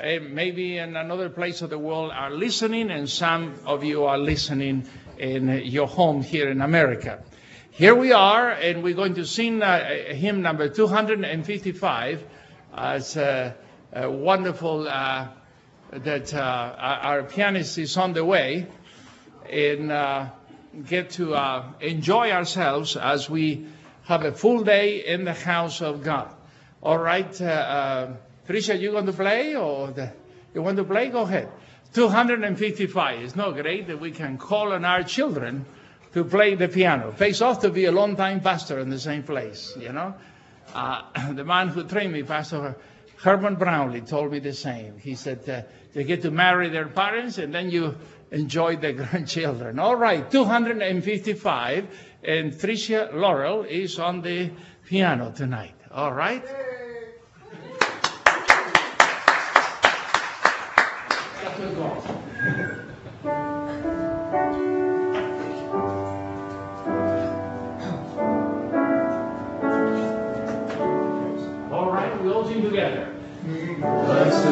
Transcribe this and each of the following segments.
maybe in another place of the world are listening, and some of you are listening in your home here in America. Here we are, and we're going to sing hymn number 255. It's wonderful that our pianist is on the way, and get to enjoy ourselves as we have a full day in the house of God. All right, Tricia, you going to play, or you want to play? Go ahead. 255. It's not great that we can call on our children to play the piano. Pays off to be a long-time pastor in the same place, you know. The man who trained me, Pastor Herman Brownlee, told me the same. He said, you get to marry their parents, and then you enjoy the grandchildren. All right, 255, and Tricia Laurel is on the piano tonight. All right? All right, we all sing together. Blessed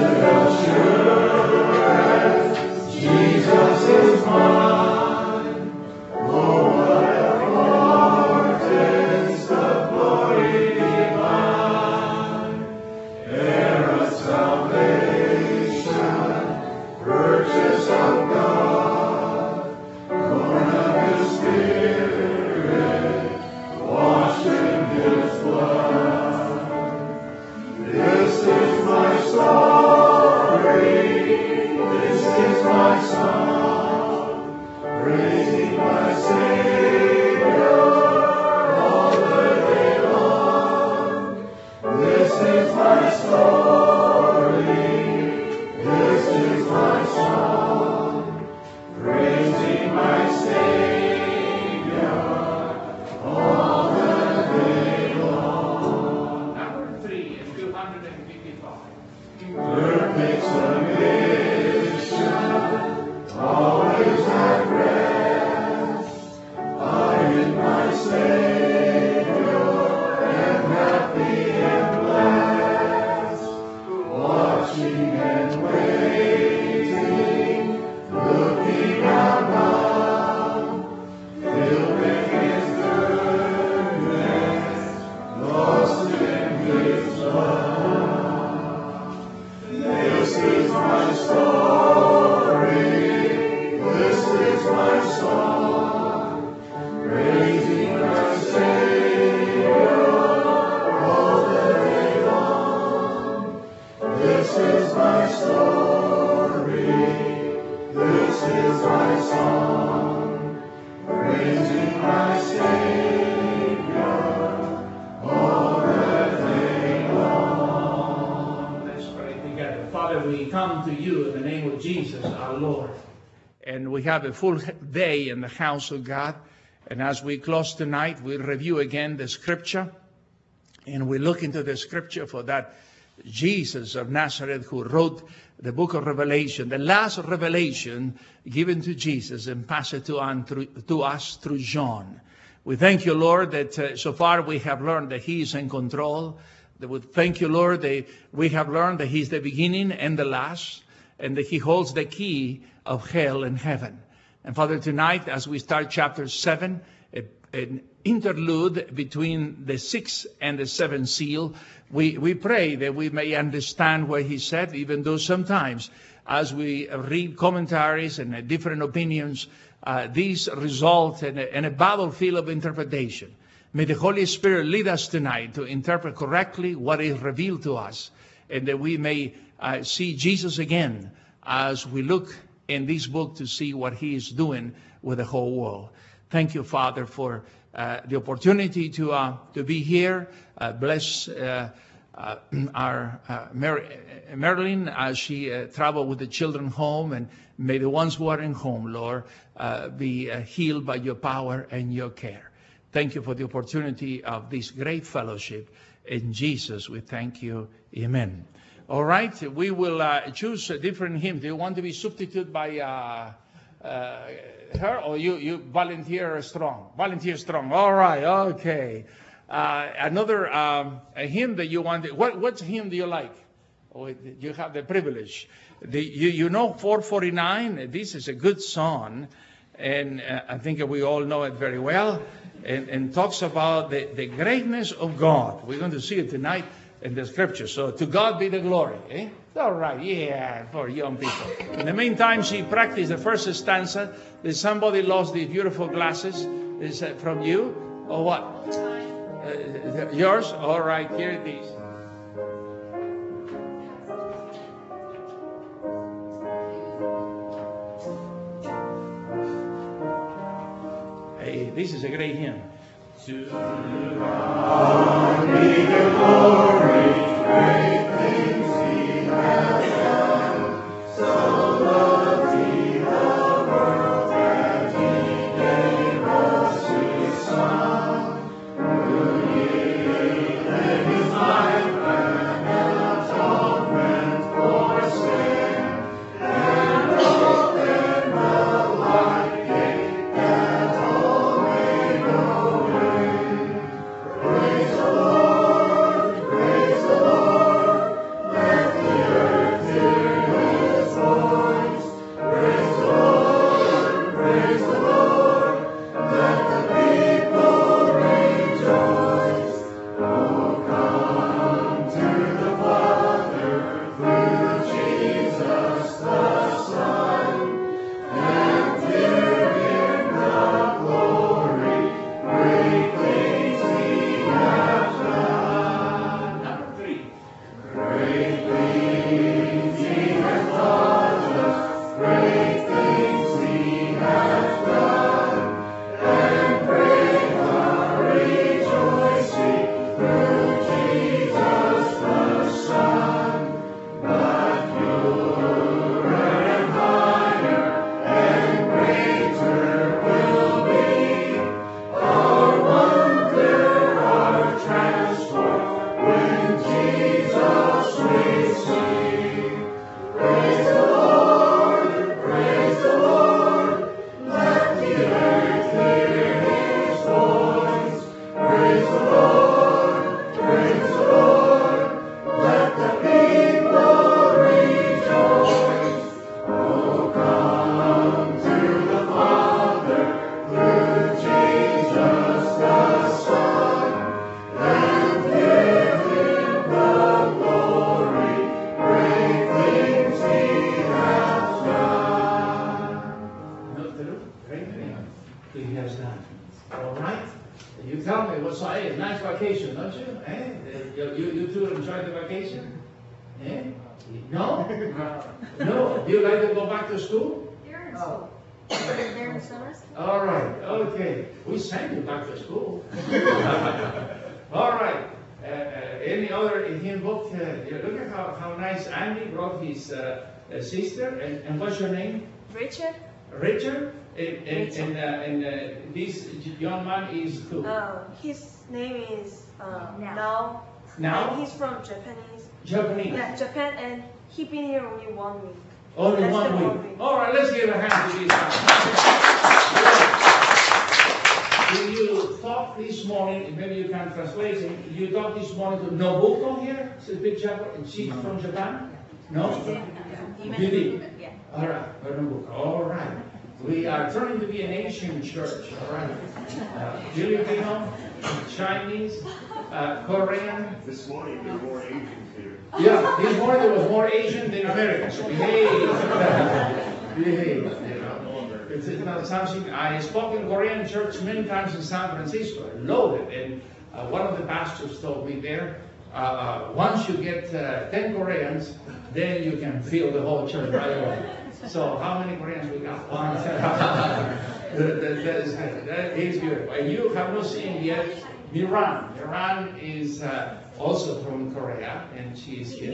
assurance, Jesus is mine. Oh, what a foretaste of glory divine, heir of salvation, purchase of God, born of His Spirit, washed in His blood. This is my story, this is my song, praising my Savior all the day long. This is my story, this is my song, praising my Savior all the day long. Number 3 is 255. Perfect submission, always at rest. I in my Savior am happy and blessed, watching and waiting, looking around, filled with His goodness, lost in His love. This is my story, this is my song, praising my Savior all the day long. This is my story, this is my song, praising my Savior all the day long. Let's pray together. Father, we come to you in the name of Jesus, our Lord. And we have a full day in the house of God. And as we close tonight, we review again the scripture. And we look into the scripture for that Jesus of Nazareth who wrote the book of Revelation, the last revelation given to Jesus and passed it to us through John. We thank you, Lord, that so far we have learned that He is in control. We thank you, Lord, that we have learned that He's the beginning and the last, and that He holds the key of hell and heaven. And Father, tonight, as we start chapter 7, an interlude between the 6th and the 7th seal, we pray that we may understand what He said, even though sometimes as we read commentaries and different opinions, these result in a battlefield of interpretation. May the Holy Spirit lead us tonight to interpret correctly what is revealed to us, and that we may see Jesus again as we look in this book to see what He is doing with the whole world. Thank you, Father, for the opportunity to be here. Bless our Marilyn as she traveled with the children home, and may the ones who are in home, Lord, be healed by your power and your care. Thank you for the opportunity of this great fellowship. In Jesus, we thank you. Amen. All right, we will choose a different hymn. Do you want to be substituted by her, or you volunteer strong? Volunteer strong. All right, okay. Another a hymn that you want. What hymn do you like? You have the privilege. You know 449, this is a good song, and I think we all know it very well, and talks about the greatness of God. We're going to see it tonight in the scripture. So to God be the glory. Eh? All right, yeah, for young people. In the meantime, she practiced the first stanza. Did somebody lost these beautiful glasses? Is that from you or what? Yours? All right, here it is. Hey, this is a great hymn. To God be the glory, great things He has done. So loved He the world that He gave us His Son, who yielded His life and atonement for sin, and brought them the life gate that all may go in. Praise the Lord, praise the Lord, let the earth hear His voice. Praise the Lord, praise the Lord, let the people rejoice. Oh, come to the Father through Jesus the Son, and give Him the glory, great things He has done. Number 3. Great things He has taught us, great things He has done, and great our rejoicing through Jesus the Son. But purer and higher and greater will be our wonder, our transport, when Jesus we see. Praise the Lord, praise the Lord, let the earth hear His voice. Praise the Lord, praise the Lord, let the people rejoice. Oh, come to the Father through Jesus the Son, and give Him the glory, great things He has done. No, great things He has done. All right? You tell me what's a nice vacation, don't you? Eh? You two enjoy the vacation? Eh? No? No. Do you like to go back to school? They're in school. They're in summer school. All right. Okay. We send you back to school. All right. Any other hymn book? Look at how nice Andy brought his sister. And what's your name? Richard? Richard? And this young man is who? His name is Now. Now? And he's from Japanese. Japanese. Yeah, Japan, and he been here only 1 week. Only Less 1 than week. 1 week. All right, let's give a hand to these guys. Do you talk this morning, maybe you can translate it, you talk this morning to Nobuko here? She's a big Japan, and she's from Japan? No? You did? Yeah. All right, Nobuko. All right. We are turning to be an Asian church, all right? Filipino, Chinese, Korean. This morning there were more Asians here. Yeah, this morning there was more Asian than Americans. So behave. Behave, you know. It's not something. I spoke in Korean church many times in San Francisco, loaded. And one of the pastors told me there, once you get 10 Koreans, then you can fill the whole church right away. So how many Koreans we got? One. That is beautiful. And you have not seen yet Miran. Miran is also from Korea, and she is here.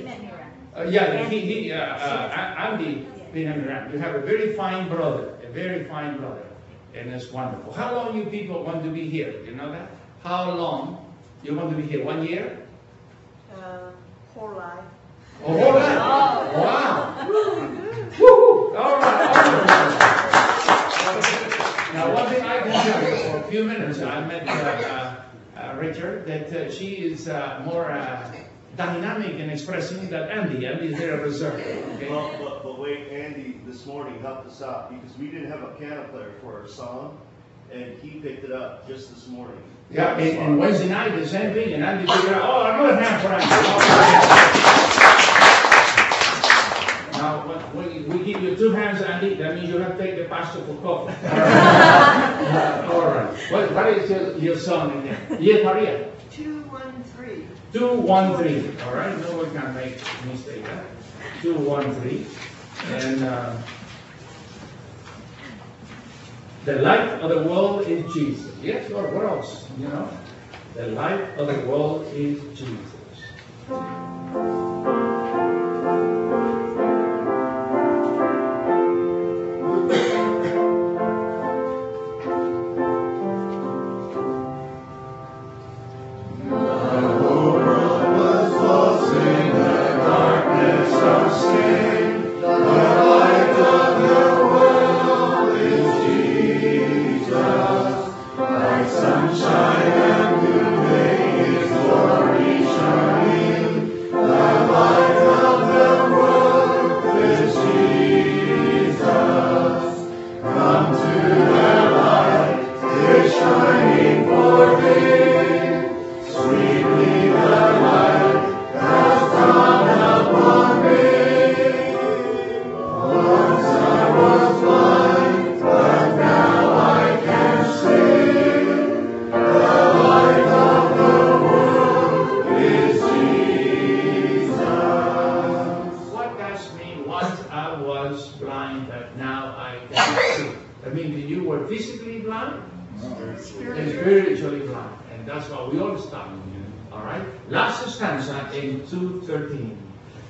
Andy Miran. You have a very fine brother, and it's wonderful. How long you people want to be here? You know that? How long you want to be here? 1 year? Whole life. Oh, whole life? Oh. Wow. Woo! All right. Now, one thing I can tell you, for a few minutes, I met Richard, that she is more dynamic in expressing that Andy is very reserved. Okay? Well, but wait, Andy this morning helped us out because we didn't have a piano player for our song, and he picked it up just this morning. Yeah, and Wednesday night the same thing, and Andy figured out, oh, another hand for Andy. Now, when we give you 2 hands, Andy, that means you have to take the pastor for coffee. All right. What is your song again? Yes, Maria. 213. 213. All right. No one can make a mistake. 213. And the light of the world is Jesus. Yes, Lord. What else? You know, the light of the world is Jesus. Spiritually blind, and that's why we all stop. All right. Last stanza in 213.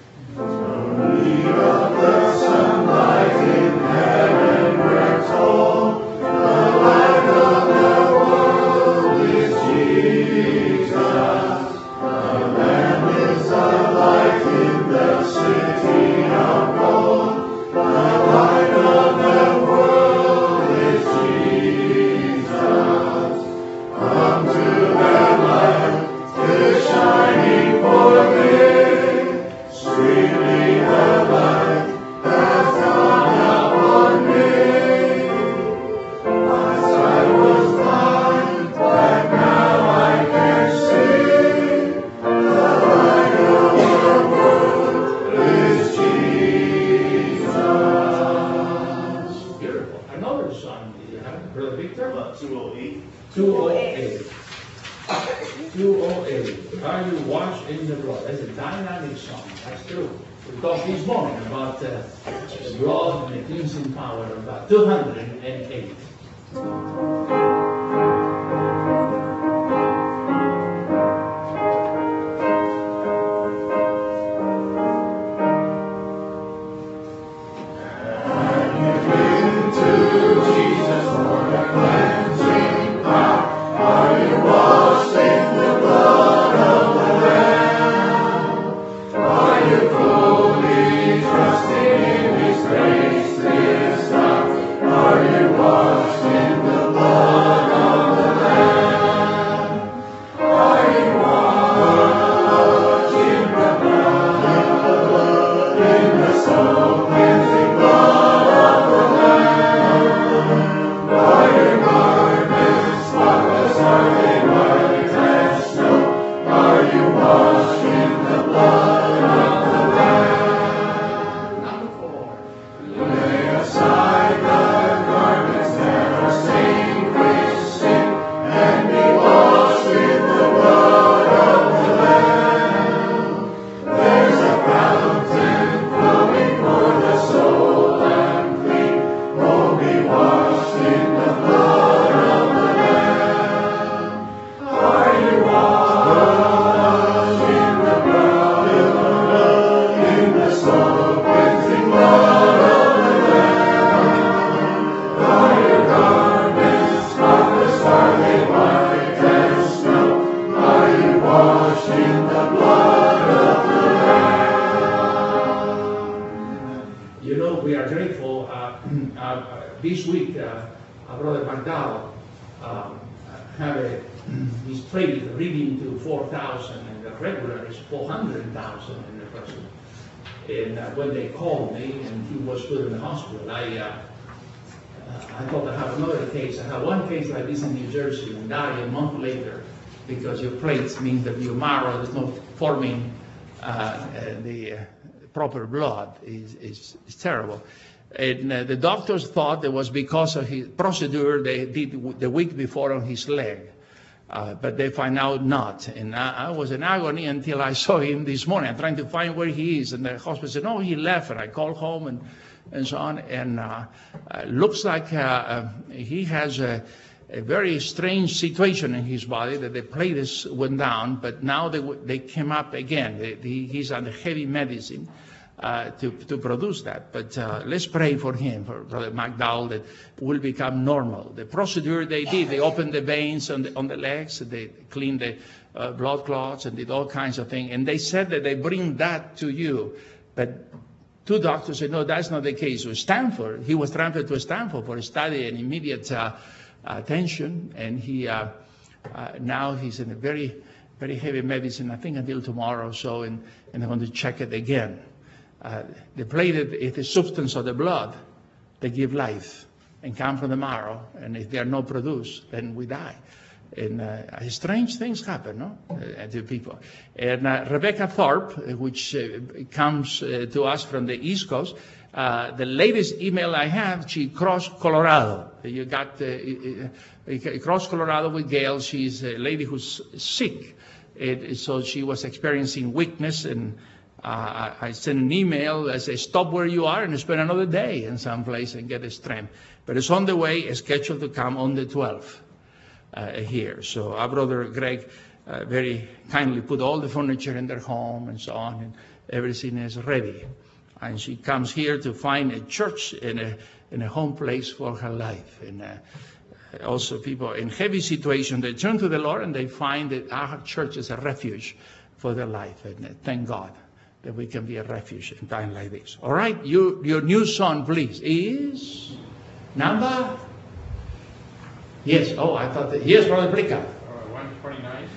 The sunlight in heaven we're told, the light of the world is Jesus. The Lamb is the light in the city of gold, the light of the world is Jesus. Come to the light, 'tis shining forth in, sweetly the light has dawned upon me. My sight was blind, but now I can see. The light of the world is Jesus. Beautiful. Another song you have, Brother Victor? About 208. 208. 208. Are you washed in the blood? That's a dynamic song. That's true. We talked this morning about the blood and the cleansing power of God. 208. This week, Brother McDowell had his plate reading to 4,000, and the regular is 400,000 in the person. And when they called me and he was put in the hospital, I thought I have another case. I have one case like this in New Jersey and died a month later because your plates mean that your marrow is not forming the proper blood. Is terrible. And the doctors thought it was because of his procedure they did the week before on his leg. But they find out not. And I was in agony until I saw him this morning. I'm trying to find where he is. And the hospital said, no, he left. And I called home and so on. And looks like he has a very strange situation in his body, that the platelets went down, but now they came up again. He's under heavy medicine to produce that. But let's pray for him, for Brother McDowell, that will become normal. The procedure they did, they opened the veins on the legs, they cleaned the blood clots and did all kinds of things. And they said that they bring that to you. But two doctors said, no, that's not the case. With Stanford, he was transferred to Stanford for a study and immediate attention. And he now he's in a very, very heavy medicine, I think until tomorrow or so, and they're going to check it again. The platelet is the substance of the blood that give life and come from the marrow, and if they are not produced, then we die. And strange things happen, no, to people. And Rebecca Thorpe, which comes to us from the East Coast, the latest email I have, she crossed Colorado. You got crossed Colorado with Gail. She's a lady who's sick, so she was experiencing weakness, and I sent an email that says, stop where you are and spend another day in some place and get the strength. But it's on the way, it's scheduled to come on the 12th here. So our brother Greg very kindly put all the furniture in their home and so on, and everything is ready. And she comes here to find a church and a home place for her life. And also people in heavy situation, they turn to the Lord and they find that our church is a refuge for their life. And thank God that we can be a refuge in time like this. All right, your new song, please, is number? Yes, oh, I thought that, yes, Brother Blica. 129.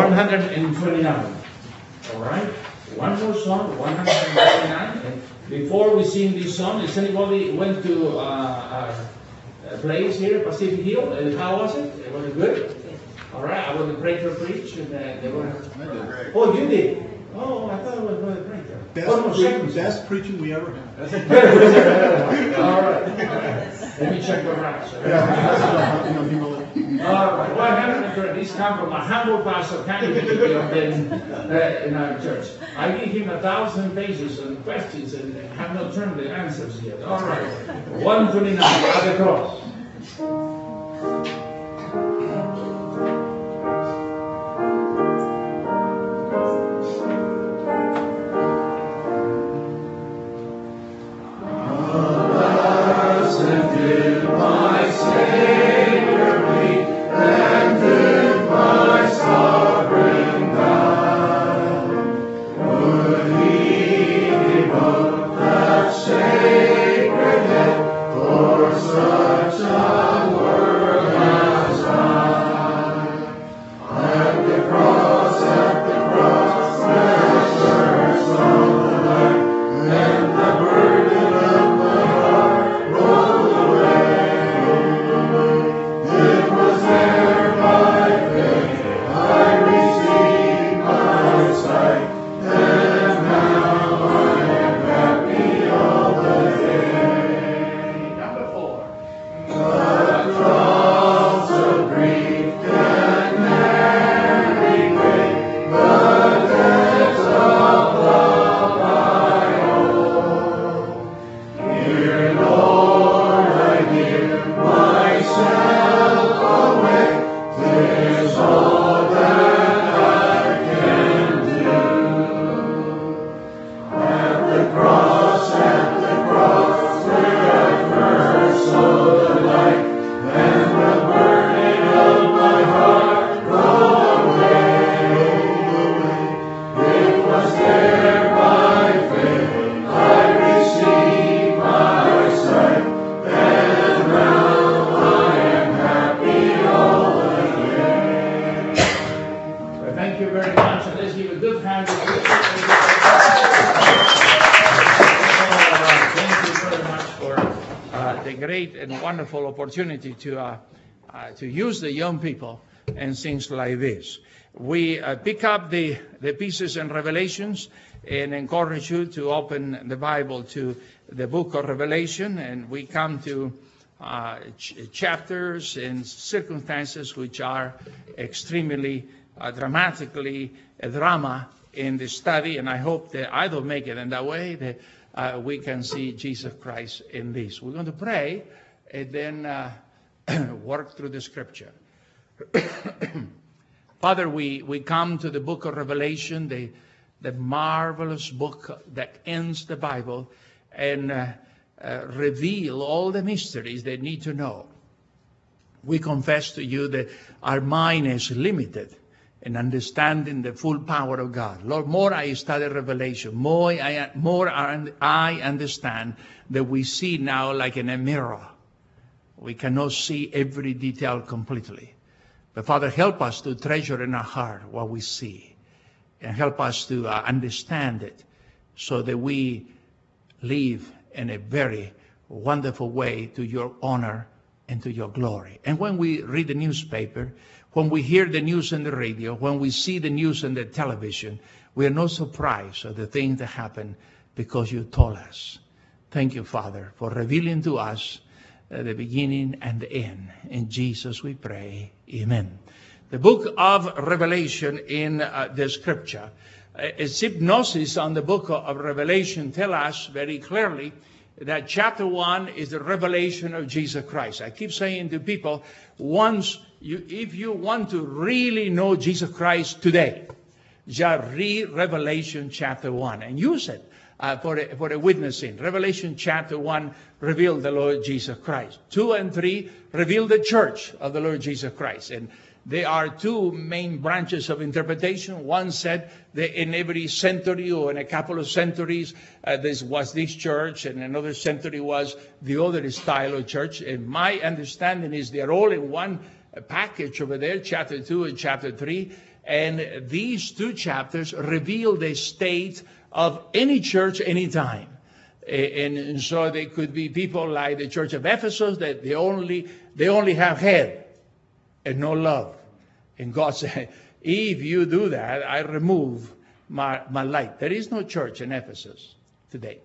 129. All right, one more song, 129. And before we sing this song, has anybody went to a place here, Pacific Hill? And how was it? Was it good? All right, I was the preacher preach, and they were. Oh, you did? Oh, I thought it was Brother Preacher. Best preaching we ever had. All right. Let me check the racks. All right. What happened? This comes from a humble pastor in our church. I give him 1,000 pages and questions and have not turned the answers yet. All right. 129 at the cross. Sacred head for such the great and wonderful opportunity to use the young people and things like this. We pick up the pieces in Revelations and encourage you to open the Bible to the book of Revelation, and we come to chapters and circumstances which are extremely dramatically a drama in the study, and I hope that I don't make it in that way, that we can see Jesus Christ in this. We're going to pray and then work through the scripture. Father, we come to the book of Revelation, the marvelous book that ends the Bible, and reveal all the mysteries they need to know. We confess to you that our mind is limited in understanding the full power of God. Lord, more I study Revelation, more I understand that we see now like in a mirror. We cannot see every detail completely. But Father, help us to treasure in our heart what we see, and help us to understand it so that we live in a very wonderful way to your honor and to your glory. And when we read the newspaper, when we hear the news on the radio, when we see the news on the television, we are not surprised at the things that happen because you told us. Thank you, Father, for revealing to us the beginning and the end. In Jesus we pray. Amen. The book of Revelation in the scripture. Its hypnosis on the book of Revelation tell us very clearly that chapter 1 is the revelation of Jesus Christ. I keep saying to people, if you want to really know Jesus Christ today, just read Revelation chapter 1 and use it for a witnessing. Revelation chapter 1 revealed the Lord Jesus Christ. 2 and 3 reveal the church of the Lord Jesus Christ. And there are two main branches of interpretation. One said that in every century or in a couple of centuries, this was this church, and another century was the other style of church. And my understanding is they're all in one package over there, chapter 2 and chapter 3. And these two chapters reveal the state of any church anytime. And so there could be people like the church of Ephesus that they only have head and no love. And God said, if you do that, I remove my light. There is no church in Ephesus today.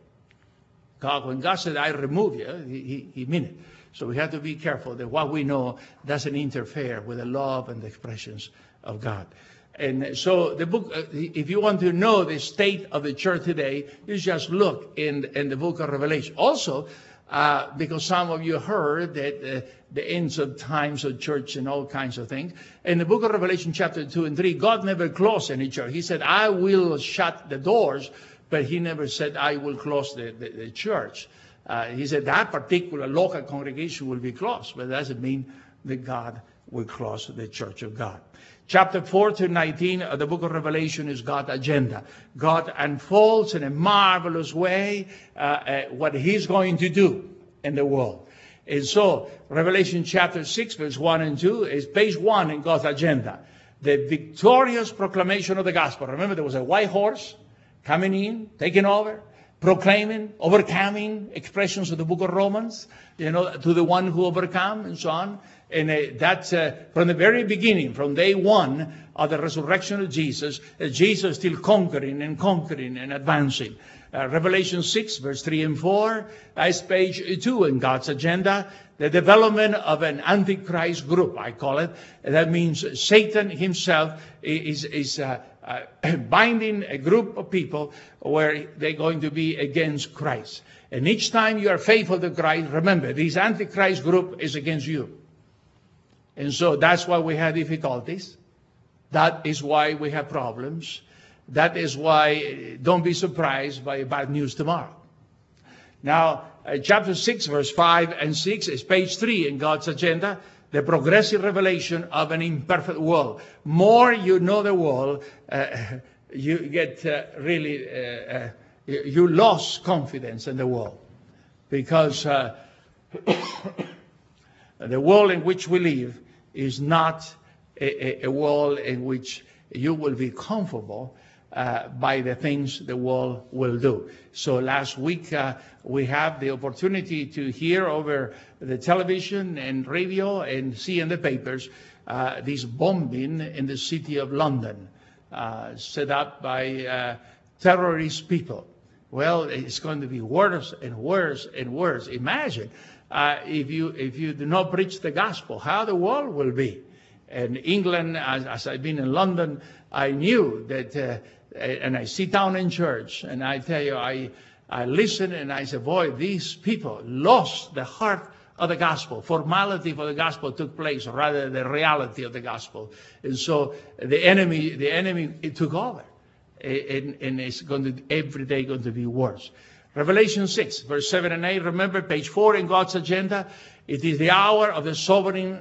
When God said, I remove you, he meant it. So we have to be careful that what we know doesn't interfere with the love and the expressions of God. And so the book, if you want to know the state of the church today, you just look in the book of Revelation. Also, because some of you heard that the ends of times of church and all kinds of things. In the book of Revelation chapter 2 and 3, God never closed any church. He said, I will shut the doors, but he never said, I will close the church. He said that particular local congregation will be closed, but that doesn't mean that God will close the church of God. Chapter 4 to 19 of the book of Revelation is God's agenda. God unfolds in a marvelous way what he's going to do in the world. And so Revelation chapter 6 verse 1 and 2 is page 1 in God's agenda. The victorious proclamation of the gospel. Remember, there was a white horse coming in, taking over, proclaiming, overcoming expressions of the book of Romans, to the one who overcome and so on. And that's from the very beginning, from day one of the resurrection of Jesus, Jesus still conquering and advancing. Revelation 6, verse 3 and 4 is page 2 in God's agenda. The development of an antichrist group, I call it. That means Satan himself is binding a group of people where they're going to be against Christ. And each time you are faithful to Christ, remember, this antichrist group is against you. And so that's why we have difficulties. That is why we have problems. That is why don't be surprised by bad news tomorrow. Now, chapter 6, verse 5 and 6 is page 3 in God's agenda. The progressive revelation of an imperfect world. More you know the world, you get you lost confidence in the world. Because the world in which we live is not a world in which you will be comfortable. by the things the world will do. So last week we have the opportunity to hear over the television and radio and see in the papers this bombing in the city of London, set up by terrorist people. Well, it's going to be worse and worse and worse. Imagine if you do not preach the gospel, how the world will be. And England, as I've been in London, I knew that, and I sit down in church, and I tell you, I listen and I say, boy, these people lost the heart of the gospel. Formality for the gospel took place rather than the reality of the gospel. And so the enemy it took over. And it's going to every day going to be worse. Revelation 6, verse 7 and 8. Remember, page 4 in God's agenda. It is the hour of the sovereign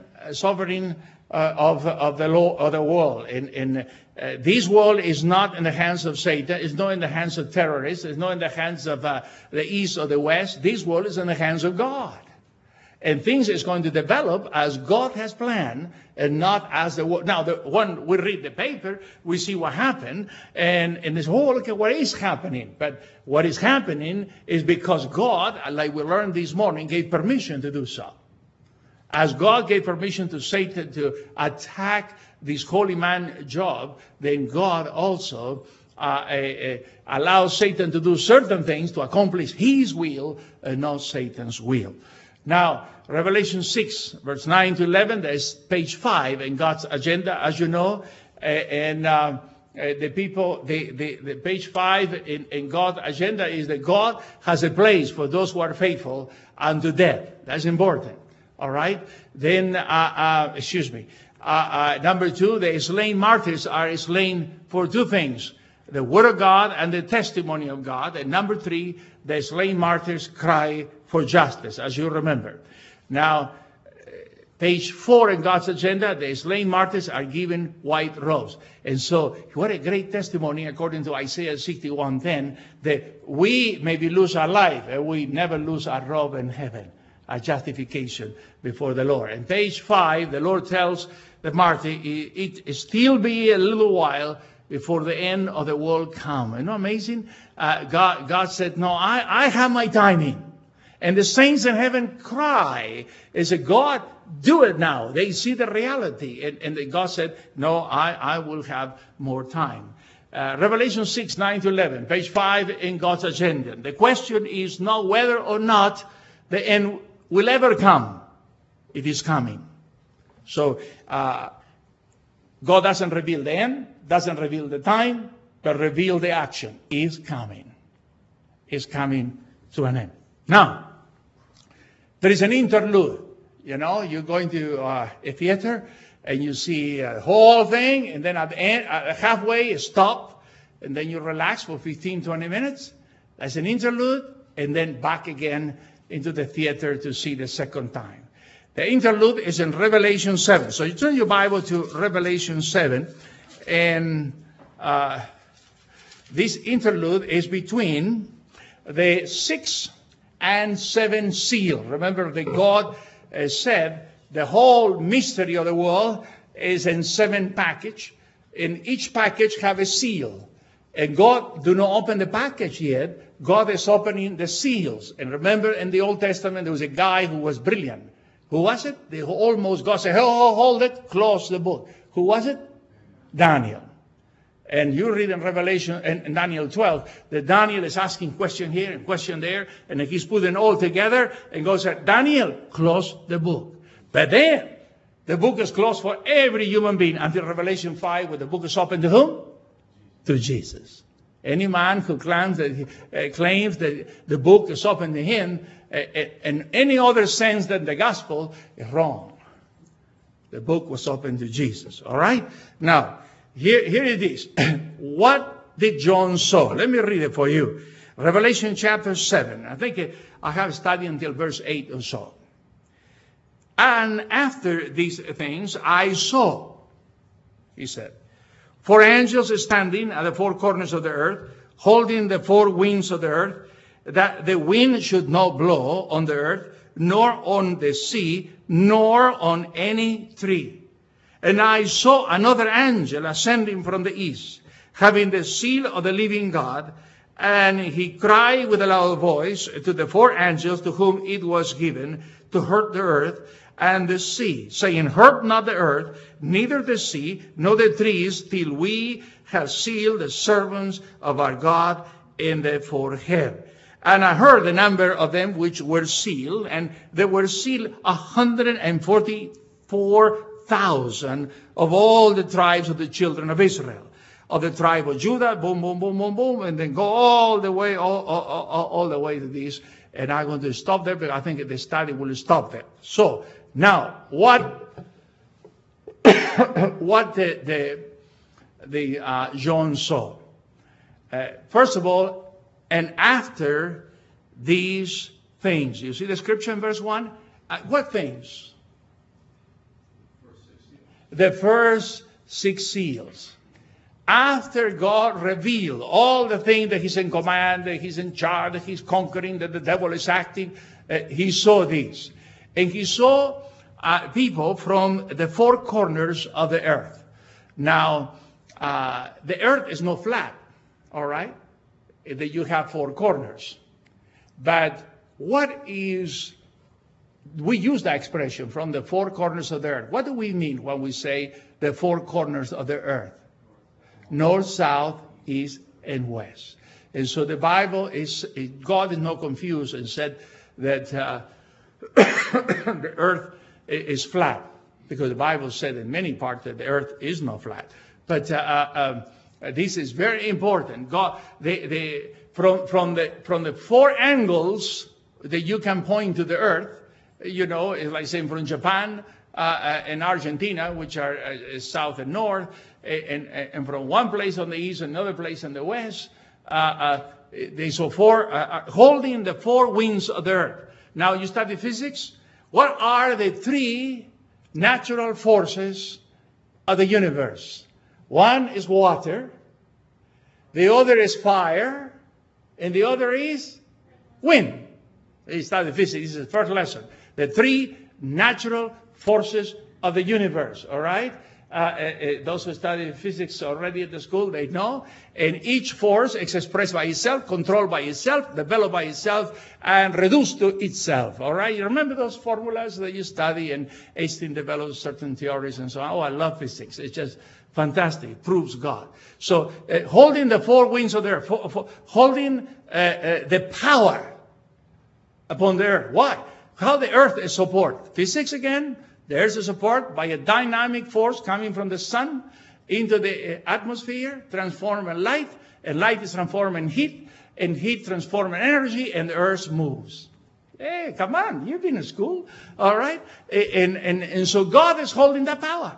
of the law of the world. And this world is not in the hands of Satan. It's not in the hands of terrorists. It's not in the hands of the east or the west. This world is in the hands of God. And things is going to develop as God has planned and not as the world. Now, when we read the paper, we see what happened. And this whole, look at what is happening. But what is happening is because God, like we learned this morning, gave permission to do so. As God gave permission to Satan to attack this holy man Job, then God also allows Satan to do certain things to accomplish his will and not Satan's will. Now, Revelation 6, verse 9 to 11, there's page 5 in God's agenda, as you know. The page 5 in God's agenda is that God has a place for those who are faithful unto death. That's important. All right? Then, number 2, the slain martyrs are slain for two things: the word of God and the testimony of God. And number 3, the slain martyrs cry for justice, as you remember. Now, page 4 in God's agenda, the slain martyrs are given white robes. And so, what a great testimony, according to Isaiah 61:10, that we maybe lose our life, and we never lose our robe in heaven, our justification before the Lord. And page 5, the Lord tells the martyr, it still be a little while before the end of the world come. Isn't that amazing? God said, no, I have my timing. And the saints in heaven cry. They say, God, do it now. They see the reality. And God said, no, I will have more time. Revelation 6, 9 to 11, page 5 in God's agenda. The question is not whether or not the end will ever come. It is coming. So, God doesn't reveal the end, doesn't reveal the time, but reveal the action. Is coming. Is coming to an end. Now, there is an interlude. You know, you're going to a theater and you see a whole thing, and then at the end, halfway, stop, and then you relax for 15, 20 minutes. That's an interlude, and then back again into the theater to see the second time. The interlude is in Revelation 7. So you turn your Bible to Revelation 7, and this interlude is between the 6th and 7th seal. Remember that God said the whole mystery of the world is in 7 packages. In each package have a seal. And God do not open the package yet. God is opening the seals. And remember, in the Old Testament, there was a guy who was brilliant. Who was it? God said, hold it, close the book. Who was it? Daniel. And you read in Revelation, in Daniel 12, that Daniel is asking question here and question there, and he's putting all together, and God said, Daniel, close the book. But then, the book is closed for every human being until Revelation 5, where the book is open to whom? To Jesus. Any man who claims that the book is open to him in any other sense than the gospel is wrong. The book was open to Jesus. All right? Now, here it is. What did John saw? Let me read it for you. Revelation chapter 7. I think I have studied until verse 8 or so. And after these things I saw, he said, 4 angels standing at the 4 corners of the earth, holding the 4 winds of the earth, that the wind should not blow on the earth, nor on the sea, nor on any tree. And I saw another angel ascending from the east, having the seal of the living God. And he cried with a loud voice to the 4 angels to whom it was given to hurt the earth and the sea, saying, hurt not the earth, neither the sea, nor the trees, till we have sealed the servants of our God in the forehead. And I heard the number of them which were sealed, and there were sealed 144,000 of all the tribes of the children of Israel. Of the tribe of Judah, boom, boom, boom, boom, boom, and then go all the way to this. And I'm going to stop there, because I think the study will stop there. So now, what John saw? First of all, and after these things, you see the scripture in verse 1. What things? The first 6 seals. After God revealed all the things that he's in command, that he's in charge, that he's conquering, that the devil is acting, he saw this. And he saw people from the 4 corners of the earth. Now, the earth is not flat, all right? That you have 4 corners. But what is, we use that expression, from the 4 corners of the earth. What do we mean when we say the 4 corners of the earth? North, south, east, and west. And so the Bible is, God is not confused and said that the earth is flat, because the Bible said in many parts that the earth is not flat. But this is very important. God, from the 4 angles that you can point to the earth, you know, it's like saying from Japan and Argentina, which are south and north, and from one place on the east, another place on the west, they saw 4, holding the 4 winds of the earth. Now you study physics. What are the 3 natural forces of the universe? One is water, the other is fire, and the other is wind. You study physics. This is the first lesson. The 3 natural forces of the universe, all right? Those who study physics already at the school, they know. And each force is expressed by itself, controlled by itself, developed by itself, and reduced to itself, all right? You remember those formulas that you study, and Einstein developed certain theories and so on. Oh, I love physics. It's just fantastic. It proves God. So holding the 4 winds of the earth, holding the power upon the earth. Why? How the earth is supported. Physics again. There's a support by a dynamic force coming from the sun into the atmosphere, transforming light, and light is transforming heat, and heat transforming energy, and the earth moves. Hey, come on, you've been in school, all right? And so God is holding that power.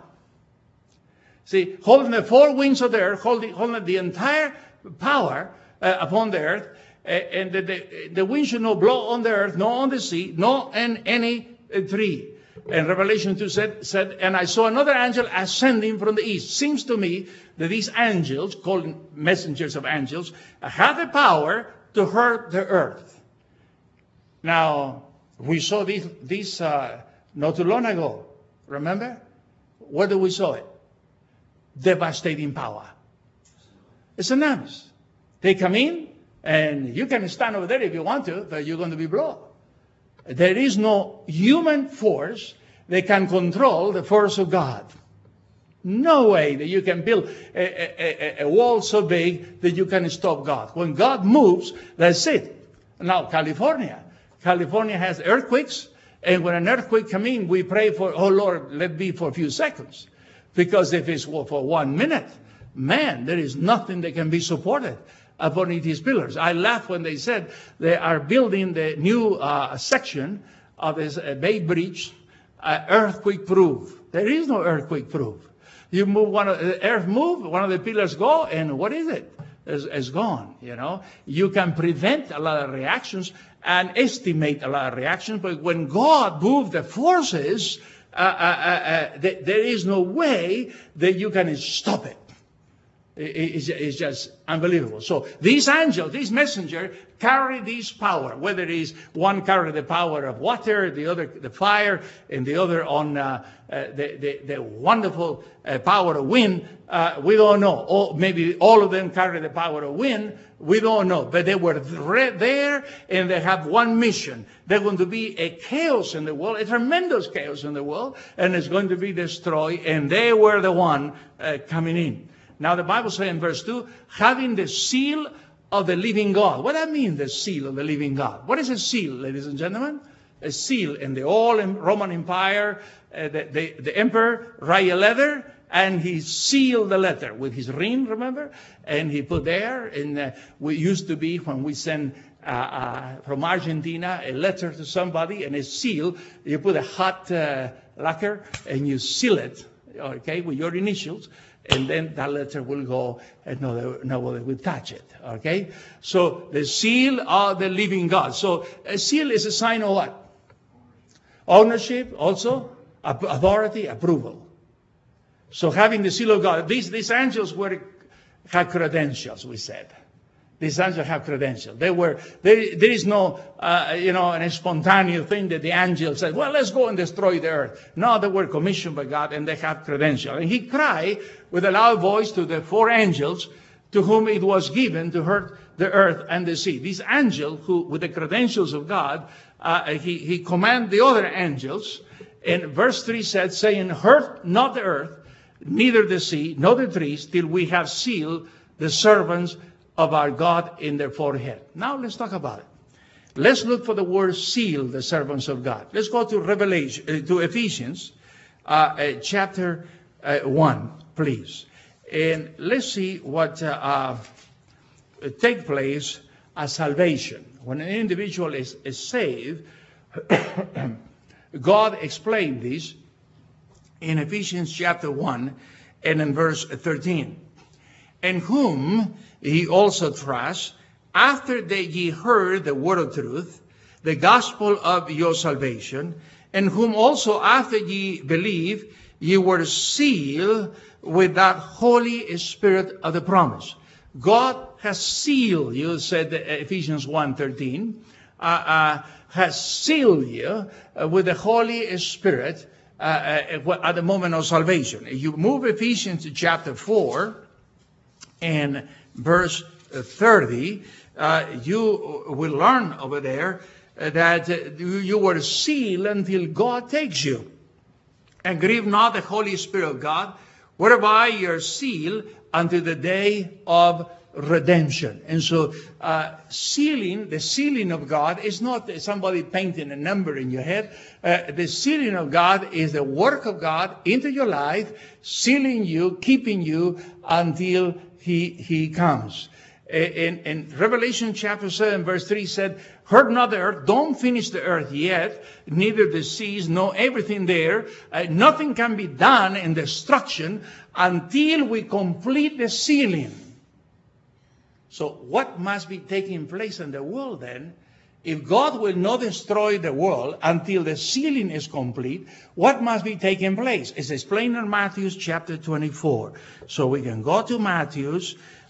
See, holding the 4 winds of the earth, holding the entire power upon the earth, and the wind should not blow on the earth, nor on the sea, nor on any tree. And Revelation 2 said, and I saw another angel ascending from the east. Seems to me that these angels, called messengers of angels, have the power to hurt the earth. Now, we saw this not too long ago. Remember? Where did we saw it? Devastating power. It's enormous. They come in, and you can stand over there if you want to, but you're going to be blown. There is no human force that can control the force of God. No way that you can build a wall so big that you can stop God. When God moves, that's it. Now, California has earthquakes, and when an earthquake comes in, we pray for, oh Lord, let it be for a few seconds. Because if it's for 1 minute, man, there is nothing that can be supported upon these pillars. I laughed when they said they are building the new section of this Bay Bridge, earthquake-proof. There is no earthquake-proof. You move one of the earth move, one of the pillars go, and what is it? It's gone. You know, you can prevent a lot of reactions and estimate a lot of reactions, but when God moved the forces, there is no way that you can stop it. It's just unbelievable. So these angels, these messengers, carry this power. Whether it is one carry the power of water, the other the fire, and the other on the wonderful power of wind, we don't know. Or maybe all of them carry the power of wind. We don't know. But they were there, and they have one mission. There's going to be a chaos in the world, a tremendous chaos in the world, and it's going to be destroyed. And they were the one coming in. Now the Bible says in verse 2, having the seal of the living God. What does that mean, the seal of the living God? What is a seal, ladies and gentlemen? A seal in the old Roman Empire, the emperor write a letter, and he sealed the letter with his ring, remember? And he put there, and we used to be, when we send from Argentina a letter to somebody, and it's sealed, you put a hot lacquer, and you seal it, okay, with your initials. And then that letter will go and nobody will touch it. Okay? So the seal of the living God. So a seal is a sign of what? Ownership, also authority, approval. So having the seal of God, these angels had credentials, we said. These angels have credentials. There is no, a spontaneous thing that the angels said, well, let's go and destroy the earth. No, they were commissioned by God, and they have credentials. And he cried with a loud voice to the 4 angels to whom it was given to hurt the earth and the sea. These angels, who, with the credentials of God, he commanded the other angels. And verse 3 said, saying, hurt not the earth, neither the sea, nor the trees, till we have sealed the servants of our God in their forehead. Now let's talk about it. Let's look for the word seal, the servants of God. Let's go to Ephesians chapter 1, please. And let's see what take place as salvation. When an individual is saved, God explained this in Ephesians chapter 1 and in verse 13. In whom ye also trust, after that ye heard the word of truth, the gospel of your salvation, in whom also after ye believe, ye were sealed with that Holy Spirit of the promise. God has sealed you, said Ephesians 1:13, has sealed you with the Holy Spirit at the moment of salvation. If you move Ephesians to chapter 4, and verse 30, you will learn over there that you were sealed until God takes you. And grieve not the Holy Spirit of God, whereby you are sealed until the day of redemption. And so the sealing of God is not somebody painting a number in your head. The sealing of God is the work of God into your life, sealing you, keeping you until He comes. In Revelation chapter 7, verse 3 said, hurt not the earth, don't finish the earth yet, neither the seas, nor everything there. Nothing can be done in destruction until we complete the sealing. So what must be taking place in the world then? If God will not destroy the world until the sealing is complete, what must be taking place? It's explained in Matthew chapter 24. So we can go to Matthew's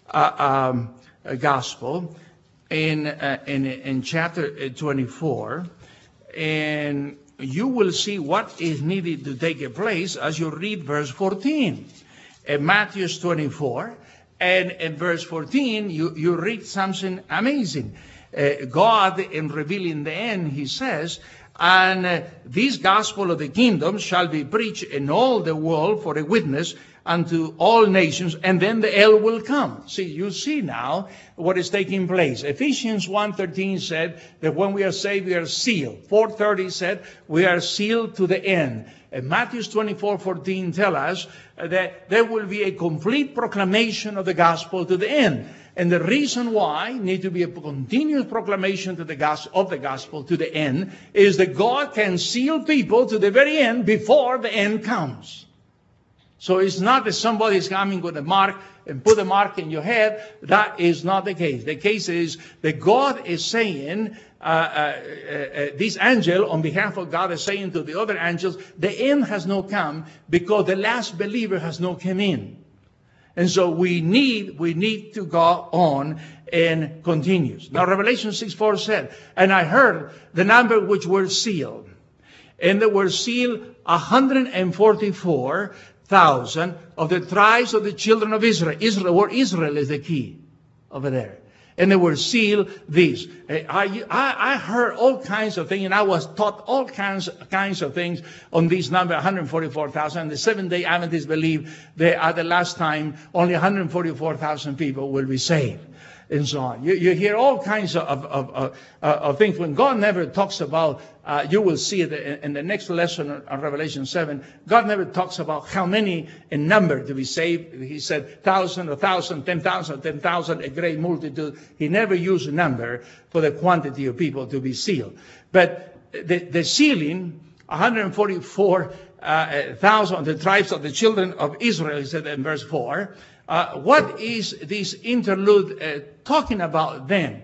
gospel in chapter 24, and you will see what is needed to take place as you read verse 14. In Matthew 24, and in verse 14, you read something amazing. God, in revealing the end, he says, and this gospel of the kingdom shall be preached in all the world for a witness unto all nations, and then the end will come. See, you see now what is taking place. Ephesians 1:13 said that when we are saved, we are sealed. 4:30 said we are sealed to the end. And Matthew 24:14 tell us that there will be a complete proclamation of the gospel to the end. And the reason why need to be a continuous proclamation to the gospel to the end is that God can seal people to the very end before the end comes. So it's not that somebody is coming with a mark and put a mark in your head. That is not the case. The case is that God is saying, this angel on behalf of God is saying to the other angels, the end has not come because the last believer has not come in. And so we need to go on and continues. Now Revelation 6:4 said, and I heard the number which were sealed. And there were sealed 144,000 of the tribes of the children of Israel. Israel is the key over there. And they were sealed these. I heard all kinds of things, and I was taught all kinds of things on this number, 144,000. The Seventh-day Adventists believe that at the last time, only 144,000 people will be saved. And so on. You hear all kinds of things. When God never talks about, you will see it in the next lesson on Revelation 7, God never talks about how many in number to be saved. He said 1,000, 1,000, 10,000, 10,000, a great multitude. He never used a number for the quantity of people to be sealed. But the sealing, 144,000 of the tribes of the children of Israel, he said in verse 4, what is this interlude talking about then?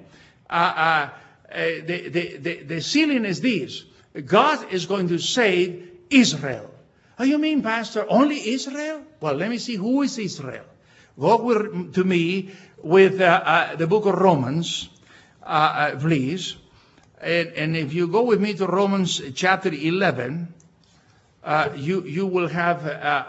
The sealing is this. God is going to save Israel. Oh, you mean, Pastor, only Israel? Well, let me see, who is Israel? Go to me with the book of Romans, please. And if you go with me to Romans chapter 11, you will have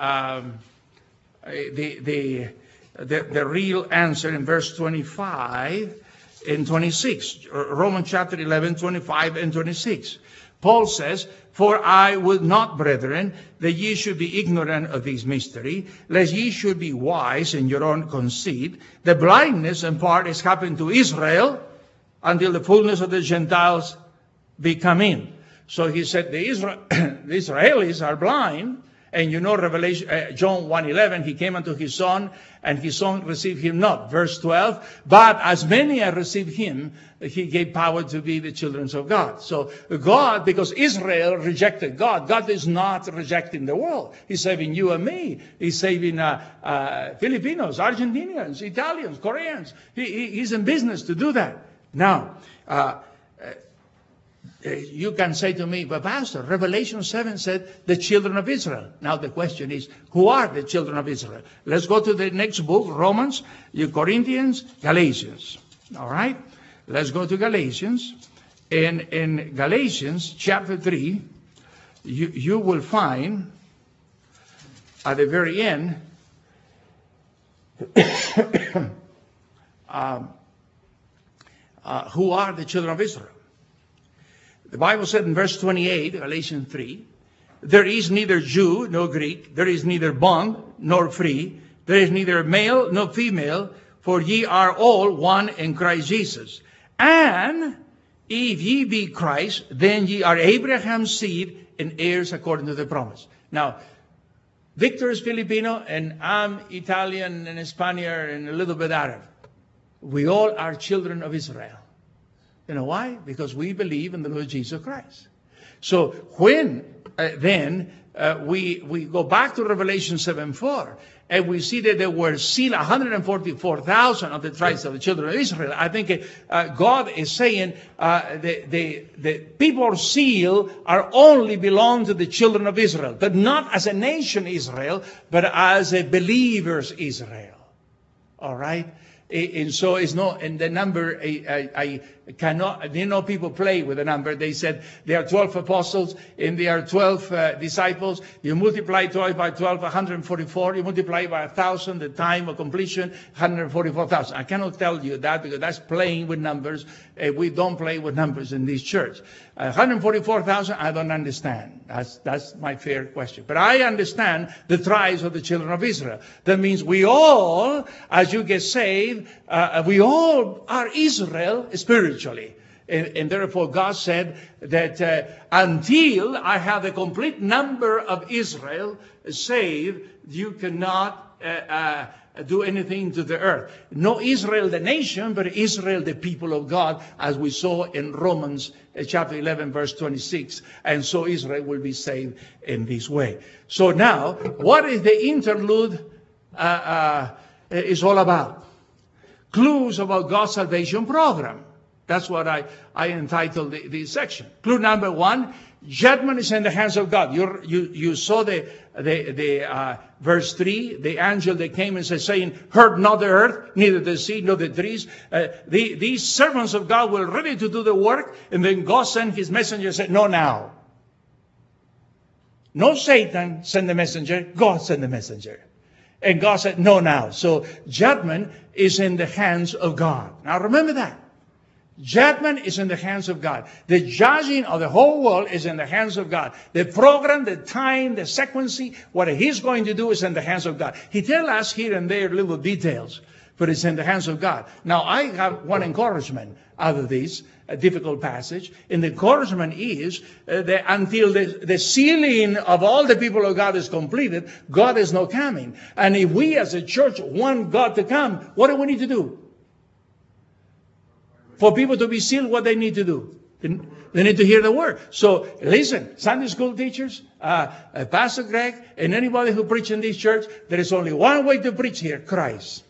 the real answer in verse 25 and 26. Romans chapter 11, 25 and 26. Paul says, for I would not, brethren, that ye should be ignorant of this mystery, lest ye should be wise in your own conceit. The blindness in part is happened to Israel until the fullness of the Gentiles be come in. So he said the Israelis are blind. And you know Revelation, John 1:11, he came unto his son, and his son received him not. Verse 12, but as many as received him, he gave power to be the children of God. So God, because Israel rejected God, God is not rejecting the world. He's saving you and me. He's saving Filipinos, Argentinians, Italians, Koreans. He's in business to do that. Now, you can say to me, but Pastor, Revelation 7 said the children of Israel. Now the question is, who are the children of Israel? Let's go to the next book, Romans, Corinthians, Galatians. All right? Let's go to Galatians. And in Galatians chapter 3, you will find at the very end who are the children of Israel. The Bible said in verse 28, Galatians 3, there is neither Jew nor Greek, there is neither bond nor free, there is neither male nor female, for ye are all one in Christ Jesus. And if ye be Christ, then ye are Abraham's seed and heirs according to the promise. Now, Victor is Filipino, and I'm Italian and Spaniard and a little bit Arab. We all are children of Israel. You know why? Because we believe in the Lord Jesus Christ. So when we go back to Revelation 7:4, and we see that there were sealed 144,000 of the tribes of the children of Israel, I think God is saying the people sealed are only belong to the children of Israel, but not as a nation Israel, but as a believers Israel. All right? And so it's not, and the number, I cannot, you know, people play with the number. They said there are 12 apostles and there are 12 disciples. You multiply 12 by 12, 144. You multiply by 1,000, the time of completion, 144,000. I cannot tell you that because that's playing with numbers. We don't play with numbers in this church. 144,000, I don't understand. That's my fair question. But I understand the tribes of the children of Israel. That means we all, as you get saved, we all are Israel spiritually. And therefore God said that until I have the complete number of Israel saved, you cannot do anything to the earth. No Israel the nation, but Israel the people of God, as we saw in Romans chapter 11, verse 26. And so Israel will be saved in this way. So now, what is the interlude is all about? Clues about God's salvation program. That's what I entitled this section. Clue number 1, judgment is in the hands of God. You saw the verse 3, the angel that came and said, saying, hurt not the earth, neither the sea, nor the trees. These servants of God were ready to do the work, and then God sent his messenger and said, no now. No Satan sent the messenger, God sent the messenger. And God said, no now. So judgment is in the hands of God. Now remember that. Judgment is in the hands of God. The judging of the whole world is in the hands of God. The program, the time, the sequence, what he's going to do is in the hands of God. He tells us here and there little details, but it's in the hands of God. Now, I have one encouragement out of this difficult passage. And the encouragement is that until the sealing of all the people of God is completed, God is not coming. And if we as a church want God to come, what do we need to do? For people to be sealed, what they need to do? They need to hear the word. So listen, Sunday school teachers, Pastor Greg, and anybody who preaches in this church, there is only one way to preach here, Christ.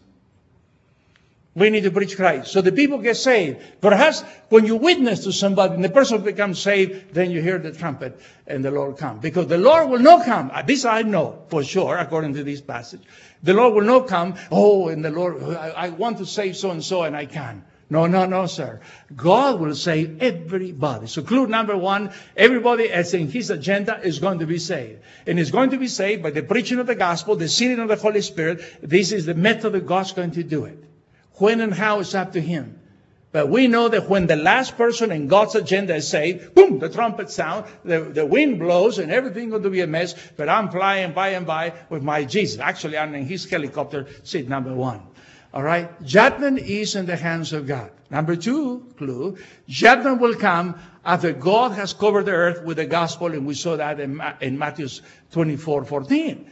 We need to preach Christ. So the people get saved. Perhaps when you witness to somebody and the person becomes saved, then you hear the trumpet and the Lord come. Because the Lord will not come. This I know for sure, according to this passage. The Lord will not come, and the Lord, I want to save so-and-so and I can. No, sir. God will save everybody. So clue number 1, everybody as in his agenda is going to be saved. And is going to be saved by the preaching of the gospel, the sealing of the Holy Spirit. This is the method that God's going to do it. When and how is up to him. But we know that when the last person in God's agenda is saved, boom, the trumpet sound, the wind blows, and everything's going to be a mess. But I'm flying by and by with my Jesus. Actually, I'm in his helicopter, seat number 1. All right? Judgment is in the hands of God. Number 2, clue, judgment will come after God has covered the earth with the gospel, and we saw that in Matthew 24:14.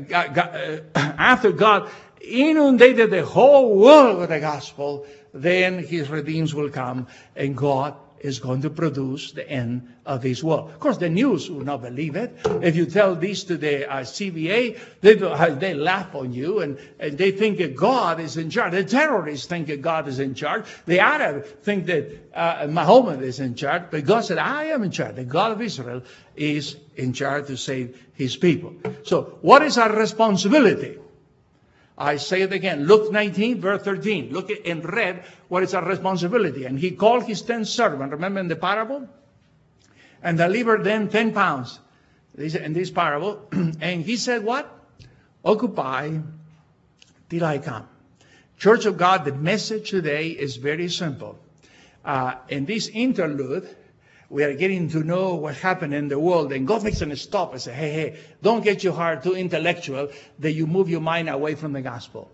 After God inundated the whole world with the gospel, then his redeems will come, and God is going to produce the end of this world. Of course, the news will not believe it. If you tell this to the CBA, they laugh on you, and they think that God is in charge. The terrorists think that God is in charge. The Arabs think that Muhammad is in charge. But God said, I am in charge. The God of Israel is in charge to save his people. So what is our responsibility? I say it again. Luke 19, verse 13. Look in red what is our responsibility. And he called his 10 servants. Remember in the parable? And delivered them 10 pounds. In this parable. And he said what? Occupy till I come. Church of God, the message today is very simple. In this interlude, we are getting to know what happened in the world. And God makes a stop and say, hey, don't get your heart too intellectual that you move your mind away from the gospel.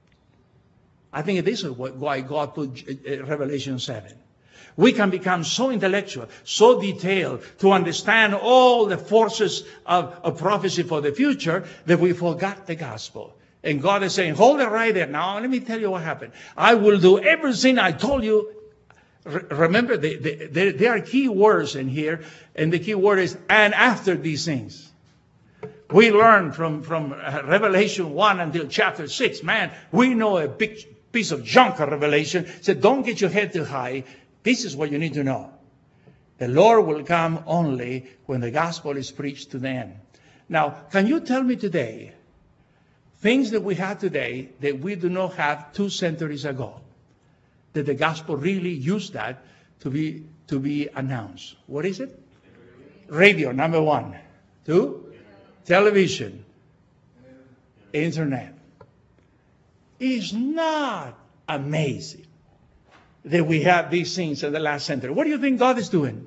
I think this is why God put Revelation 7. We can become so intellectual, so detailed to understand all the forces of prophecy for the future that we forgot the gospel. And God is saying, hold it right there. Now, let me tell you what happened. I will do everything I told you. Remember, there are key words in here, and the key word is, and after these things. We learn from Revelation 1 until chapter 6. Man, we know a big piece of junk of Revelation. So don't get your head too high. This is what you need to know. The Lord will come only when the gospel is preached to them. Now, can you tell me today, things that we have today that we do not have 2 centuries ago? That the gospel really used that to be announced. What is it? Radio, number 1. 2, television, internet. It's not amazing that we have these things in the last century. What do you think God is doing?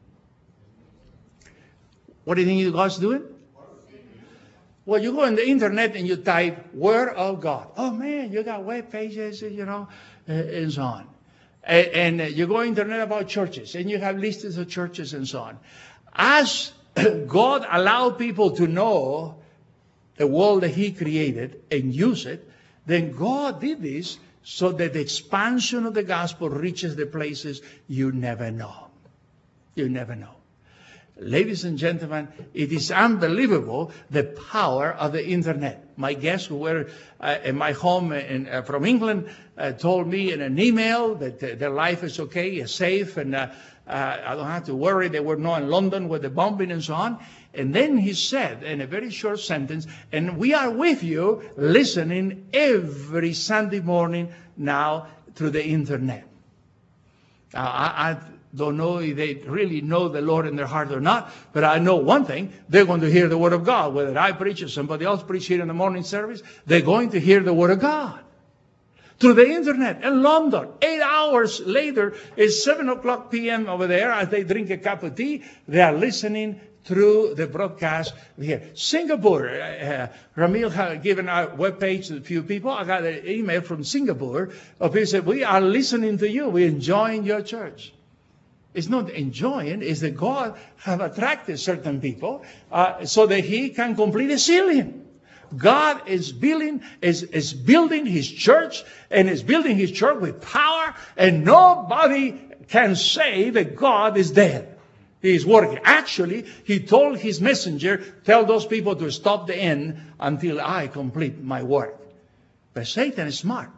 What do you think God's doing? Well, you go on the internet and you type Word of God. Oh man, you got web pages, and so on. And you go on internet about churches, and you have lists of churches and so on. As God allowed people to know the world that he created and use it, then God did this so that the expansion of the gospel reaches the places you never know. You never know. Ladies and gentlemen, it is unbelievable the power of the internet. My guests who were in my home from England told me in an email that their life is okay, is safe, and I don't have to worry. They were not in London with the bombing and so on. And then he said in a very short sentence, and we are with you listening every Sunday morning now through the internet. I don't know if they really know the Lord in their heart or not, but I know one thing, they're going to hear the Word of God. Whether I preach or somebody else preach here in the morning service, they're going to hear the Word of God. Through the internet in London. 8 hours later, it's 7:00 p.m. over there. As they drink a cup of tea, they are listening through the broadcast here. Singapore, Ramil had given our webpage to a few people. I got an email from Singapore of people said, we are listening to you. We're enjoying your church. It's not enjoying, it's that God have attracted certain people so that He can complete the sealing. God is building His church, and is building His church with power, and nobody can say that God is dead. He is working. Actually, He told His messenger, tell those people to stop the end until I complete my work. But Satan is smart.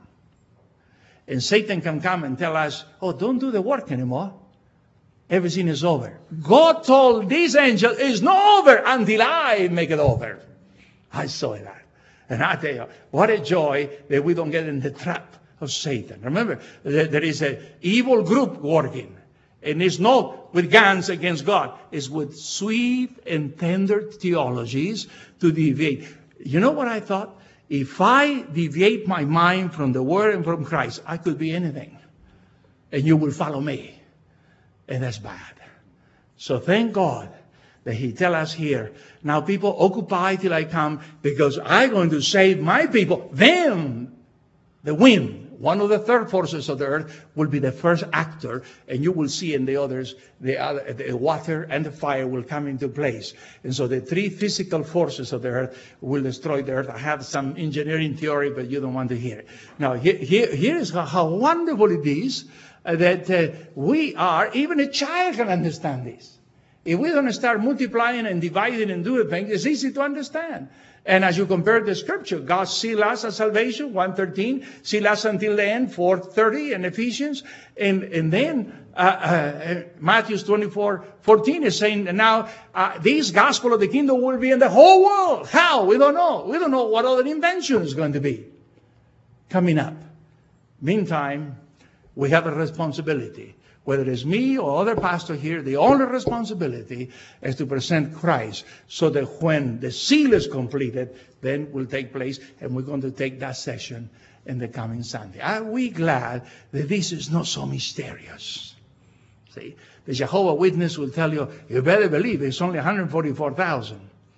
And Satan can come and tell us, oh, don't do the work anymore. Everything is over. God told this angel, it's not over until I make it over. I saw that. And I tell you, what a joy that we don't get in the trap of Satan. Remember, there is an evil group working. And it's not with guns against God. It's with sweet and tender theologies to deviate. You know what I thought? If I deviate my mind from the Word and from Christ, I could be anything. And you will follow me. And that's bad. So thank God that He tell us here, now people, occupy till I come, because I'm going to save my people. Then the wind, one of the third forces of the earth, will be the first actor, and you will see in the others, the water and the fire will come into place. And so the three physical forces of the earth will destroy the earth. I have some engineering theory, but you don't want to hear it. Now, here is how wonderful it is that we are, even a child can understand this. If we don't start multiplying and dividing and doing things, it's easy to understand. And as you compare the scripture, God sealed us as salvation, 1:13, sealed us until the end, 4:30 in Ephesians. And then Matthew 24:14 is saying, now this gospel of the kingdom will be in the whole world. How? We don't know. We don't know what other invention is going to be coming up. Meantime, we have a responsibility. Whether it's me or other pastor here, the only responsibility is to present Christ so that when the seal is completed, then will take place, and we're going to take that session in the coming Sunday. Are we glad that this is not so mysterious? See, the Jehovah's Witness will tell you, you better believe it's only 144,000.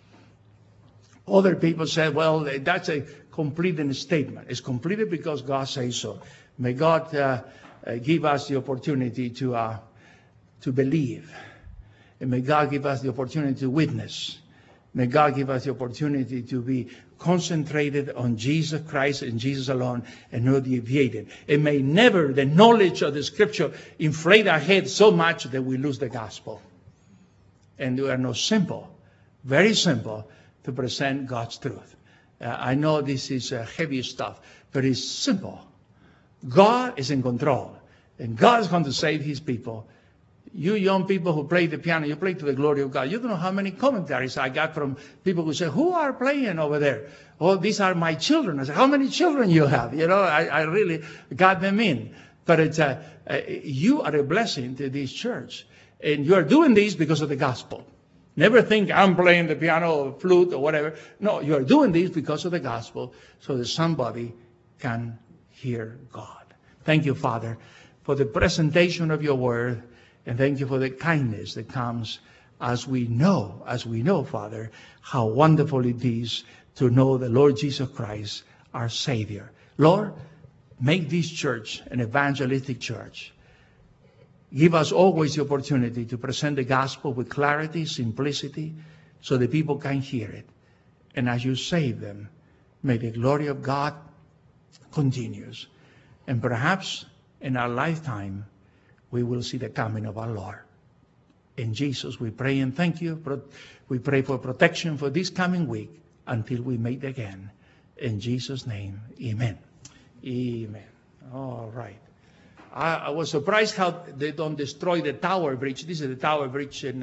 Other people said, well, that's a completed statement. It's completed because God says so. May God give us the opportunity to believe. And may God give us the opportunity to witness. May God give us the opportunity to be concentrated on Jesus Christ and Jesus alone and not deviated. And may never the knowledge of the Scripture inflate our heads so much that we lose the gospel. And we are not simple, very simple, to present God's truth. I know this is heavy stuff, but it's simple. God is in control, and God is going to save His people. You young people who play the piano, you play to the glory of God. You don't know how many commentaries I got from people who say, who are playing over there? Oh, these are my children. I said, how many children you have? You know, I really got them in. But it's you are a blessing to this church. And you are doing this because of the gospel. Never think I'm playing the piano or flute or whatever. No, you are doing this because of the gospel so that somebody can hear God. Thank you, Father, for the presentation of your word, and thank you for the kindness that comes as we know, Father, how wonderful it is to know the Lord Jesus Christ, our Savior. Lord, make this church an evangelistic church. Give us always the opportunity to present the gospel with clarity, simplicity, so that people can hear it. And as you save them, may the glory of God continues. And perhaps in our lifetime, we will see the coming of our Lord. In Jesus, we pray and thank you. We pray for protection for this coming week until we meet again. In Jesus' name, amen. Amen. All right. I was surprised how they don't destroy the Tower Bridge. This is the Tower Bridge in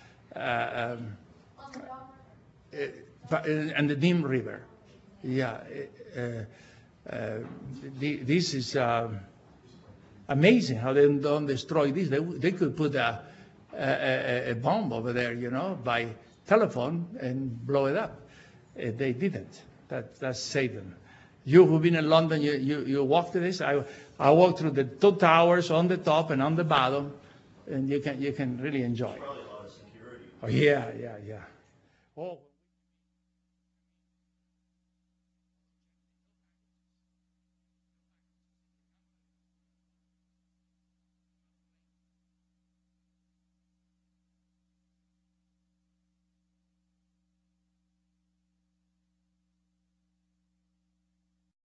the Dim River. Yeah. This is amazing how they don't destroy this. They could put a bomb over there, you know, by telephone and blow it up. They didn't. That's Satan. You who've been in London, you walk through this. I walked through the two towers on the top and on the bottom, and you can really enjoy. Probably a lot of security. Oh yeah. Oh.